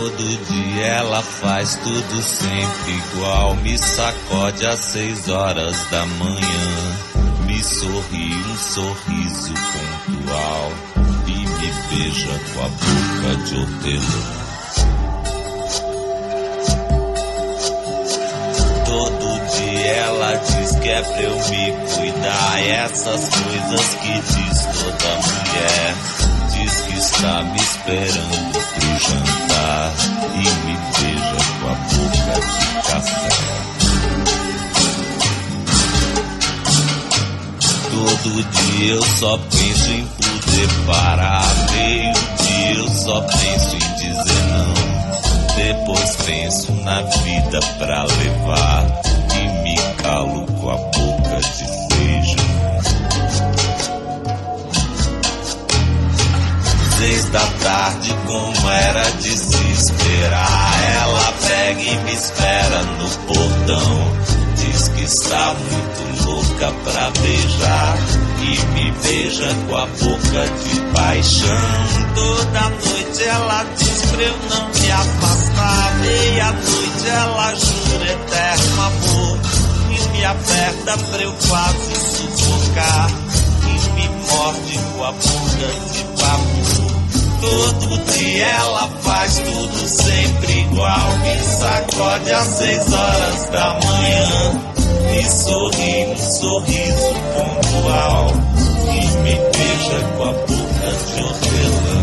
Todo dia ela faz tudo sempre igual. Me sacode às 6 horas da manhã. Me sorri um sorriso pontual e me beija com a boca de hortelã. Todo dia ela diz que é pra eu me cuidar. Essas coisas que diz toda mulher. Diz que está me esperando pro jantar e me beija com a boca de café. Todo dia eu só penso em poder parar. Meio-dia eu só penso em dizer não. Depois penso na vida pra levar e me calo com a boca de feijão. 6 da tarde, como era de se esperar, ela pega e me espera no portão. Diz que está muito louca pra beijar e me beija com a boca de paixão. Toda noite ela diz pra eu não me afastar. Meia-noite ela jura eterno amor e me aperta pra eu quase sufocar e me morde com a boca de papo. Todo dia ela faz tudo sempre igual. Me sacode às 6 horas da manhã. Me sorri um sorriso pontual e me beija com a boca de hortelã.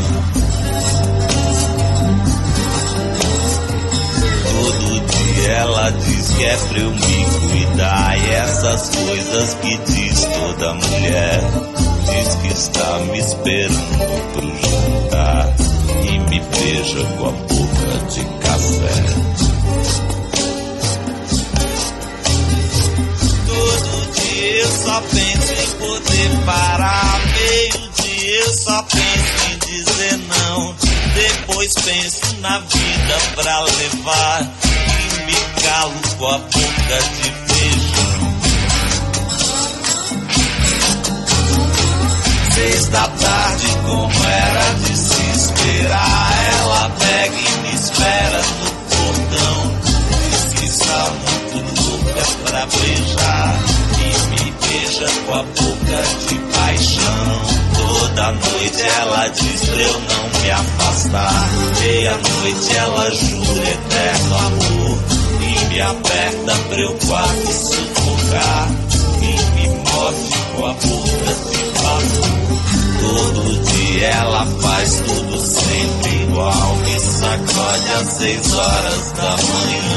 Todo dia ela diz que é pra eu me cuidar. E essas coisas que diz toda mulher. Diz que está me esperando pro jantar e me beija com a boca de café. Todo dia eu só penso em poder parar. Meio-dia eu só penso em dizer não. Depois penso na vida pra levar e me calo com a boca de feijão. 6 da tarde, como era de se esperar, ela pega e me espera no portão. Diz que está muito louca pra beijar e me beija com a boca de paixão. Toda noite ela diz pra eu não me afastar. Meia-noite ela jura eterno amor e me aperta pra eu quase sufocar e me morde com a boca de papo. Todo dia ela faz tudo sempre igual. Me sacode às 6 horas da manhã.